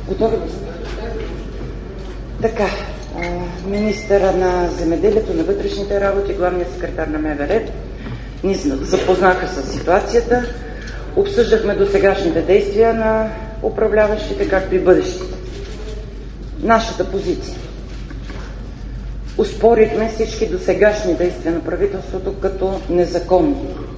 Готови ли сте? Така, министъра на земеделието, на вътрешните работи, главният секретар на МВР ни запознаха с ситуацията. Обсъждахме досегашните действия на управляващите, както и бъдещите. Нашата позиция. Оспорихме всички досегашни действия на правителството като незаконни.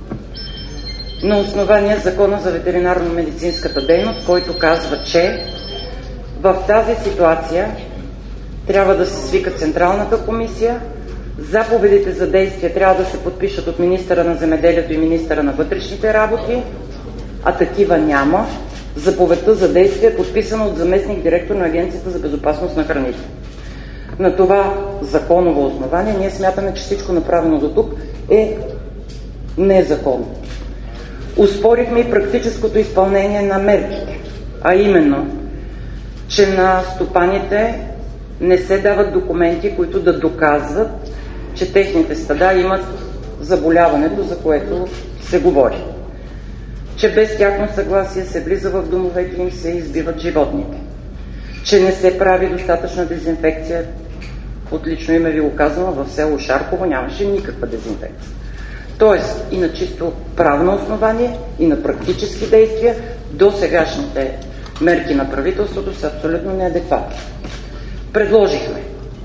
На основание Закона за ветеринарно-медицинската дейност, който казва, че в тази ситуация трябва да се свика Централната комисия, заповедите за действие трябва да се подпишат от министъра на земеделието и министъра на вътрешните работи, а такива няма. Заповедта за действие е подписана от заместник-директор на Агенцията за безопасност на храните. На това законово основание ние смятаме, че всичко направено до тук е незаконно. Успорихме и практическото изпълнение на мерките, а именно, че на стопаните не се дават документи, които да доказват, че техните стада имат заболяването, за което се говори. Че без тяхно съгласие се влиза в домовете и им се избиват животните. Че не се прави достатъчна дезинфекция. От лично име ви го казвам, в село Шарково нямаше никаква дезинфекция. Тоест и на чисто правно основание, и на практически действия, до сегашните мерки на правителството са абсолютно неадекватни. Предложихме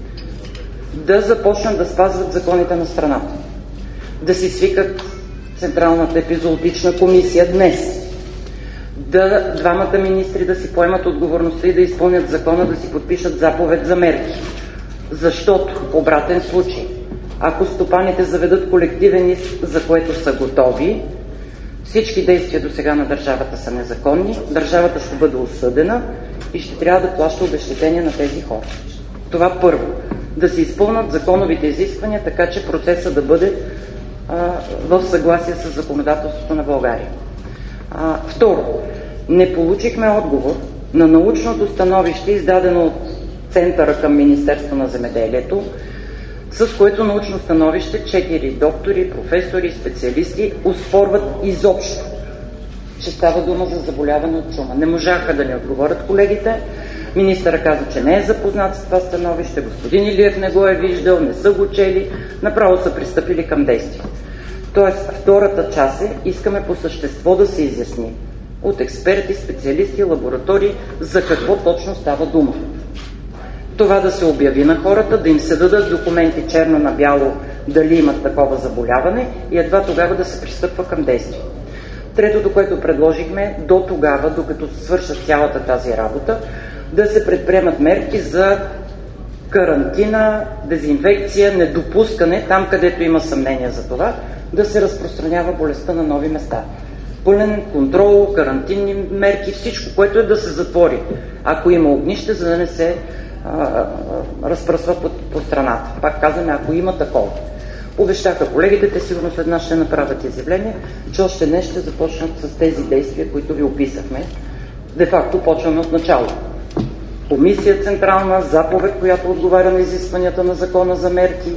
да започнат да спазват законите на страната, да си свикат Централната епизоотична комисия днес, двамата министри да си поемат отговорността и да изпълнят закона, да си подпишат заповед за мерки. Защото в обратен случай, ако стопаните заведат колективен иск, за което са готови, всички действия до сега на държавата са незаконни, държавата ще бъде осъдена и ще трябва да плаща обезщетения на тези хора. Това първо. Да се изпълнат законовите изисквания, така че процесът да бъде в съгласие с законодателството на България. Второ, не получихме отговор на научното становище, издадено от Центъра към Министерство на земеделието, с което научно становище 4 доктори, професори, специалисти оспорват изобщо, че става дума за заболяване от чума. Не можаха да ни отговорят колегите. Министъра каза, че не е запознат с това становище, господин Илиев не го е виждал, не са го чели, направо са пристъпили към действие. Тоест, втората част е, искаме по същество да се изясни от експерти, специалисти, лаборатории, за какво точно става дума. Това да се обяви на хората, да им се дадат документи черно на бяло, дали имат такова заболяване и едва тогава да се пристъпва към действие. Третото, което предложихме, до тогава, докато свършат цялата тази работа, да се предприемат мерки за карантина, дезинфекция, недопускане, там където има съмнение за това, да се разпространява болестта на нови места. Пълен контрол, карантинни мерки, всичко, което е да се затвори, ако има огнище, за да не се разпръсва по страната. Пак казваме, ако има такова. Обещаха колегите, те сигурно след нас ще направят изявление, че още днес ще започнат с тези действия, които ви описахме. Де-факто почваме от начало. Комисия централна, заповед, която отговаря на изискванията на закона за мерки,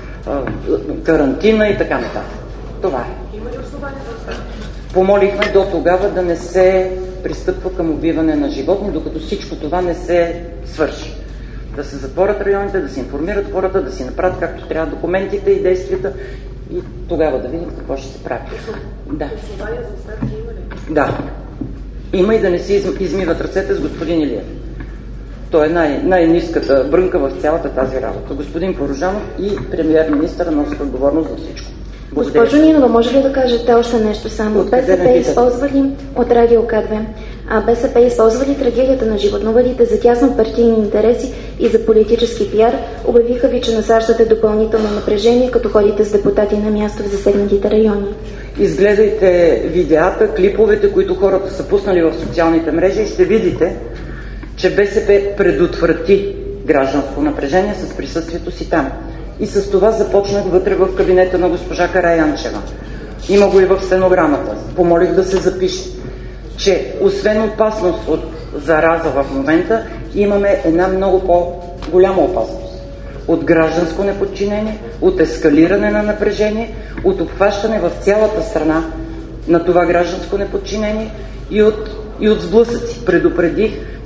карантина и така нататък. Това е. Има ли основания за това? Помолихме до тогава да не се пристъпва към убиване на животни, докато всичко това не се свърши. Да се затворят районите, да се информират хората, да си направят както трябва документите и действията и тогава да видим какво ще се прави. Да. Основания за оставки има ли? Да. Има и да не си измиват ръцете с господин Илиев. Той е най-ниската брънка в цялата тази работа. Господин Порожанов и премиер-министър носят отговорност за всичко. Госпожо Нинова, може ли да кажете още нещо само? БСП използвали от Радио К2. БСП използвали трагедията на животновъдите за тясно партийни интереси и за политически пиар. Обявиха ви, че насаждате допълнително напрежение, като ходите с депутати на място в засегнатите райони. Изгледайте видеята, клиповете, които хората са пуснали в социалните мрежи и ще видите, че БСП предотврати гражданско напрежение с присъствието си там. И с това започнах вътре в кабинета на госпожа Караянчева. Има го и в стенограмата. Помолих да се запише, че освен опасност от зараза в момента, имаме една много по-голяма опасност. От гражданско неподчинение, от ескалиране на напрежение, от обхващане в цялата страна на това гражданско неподчинение и от сблъсъци. Предупредих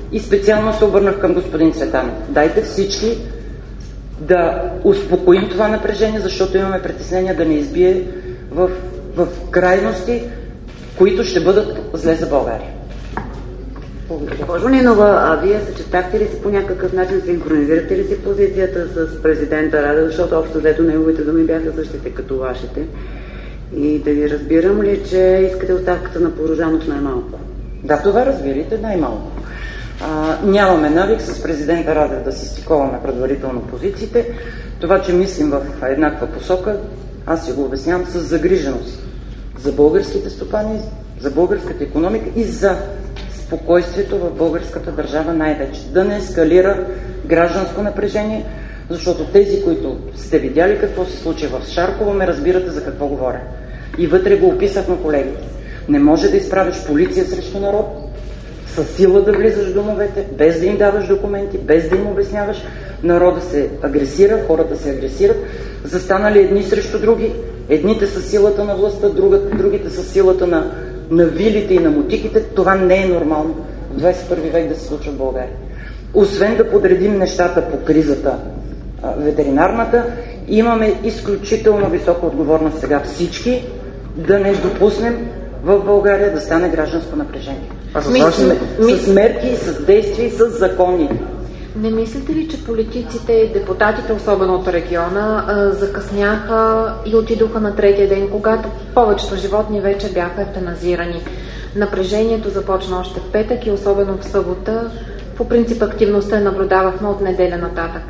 И специално се обърнах към господин Цветанов. Дайте всички да успокоим това напрежение, защото имаме притеснение да не избие в крайности, които ще бъдат зле за България. Госпожо Нинова, а вие съчетахте ли си по някакъв начин, синхронизирате ли си позицията с президента Радев, защото общо взето неговите думи бяха същите като вашите? И да ви разбирам ли, че искате оставката на Порожанов най-малко? Да, това разбирайте най-малко. Нямаме навик с президента Радев да си стиковаме предварително позициите. Това, че мислим в еднаква посока, аз си го обяснявам с загриженост за българските стопани, за българската икономика и за спокойствието в българската държава най-вече. Да не ескалира гражданско напрежение, защото тези, които сте видяли какво се случи в Шарково, ме разбирате за какво говоря. И вътре го описах на колегите. Не може да изправиш полиция срещу народ, със сила да влизаш в домовете, без да им даваш документи, без да им обясняваш. Народа се агресира, хората се агресират, застанали едни срещу други, едните с силата на властта, другите с силата на вилите и на мотиките. Това не е нормално в 21 век да се случва в България. Освен да подредим нещата по кризата ветеринарната, имаме изключително висока отговорност сега всички да не допуснем в България да стане гражданско напрежение. С мерки, с действия, с закони. Не мислите ли, че политиците, депутатите, особено от региона, закъсняха и отидоха на третия ден, когато повечето животни вече бяха евтаназирани? Напрежението започна още в петък и особено в събота. По принцип активността наблюдавахме от неделя нататък.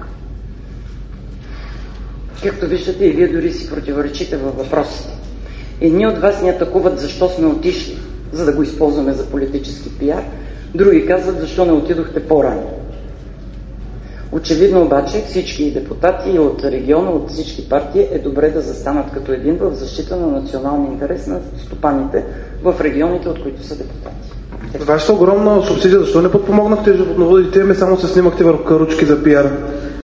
Както виждате, и вие дори си противоречите във въпросите. Едни от вас ни атакуват защо сме отишли, за да го използваме за политически пиар. Други казват защо не отидохте по-рано. Очевидно обаче всички депутати от региона, от всички партии е добре да застанат като един в защита на националния интерес на стопаните в регионите, от които са депутати. Вашата огромна субсидия, защо не подпомогнахте животновъдите, само се снимахте върху каручки за пиар?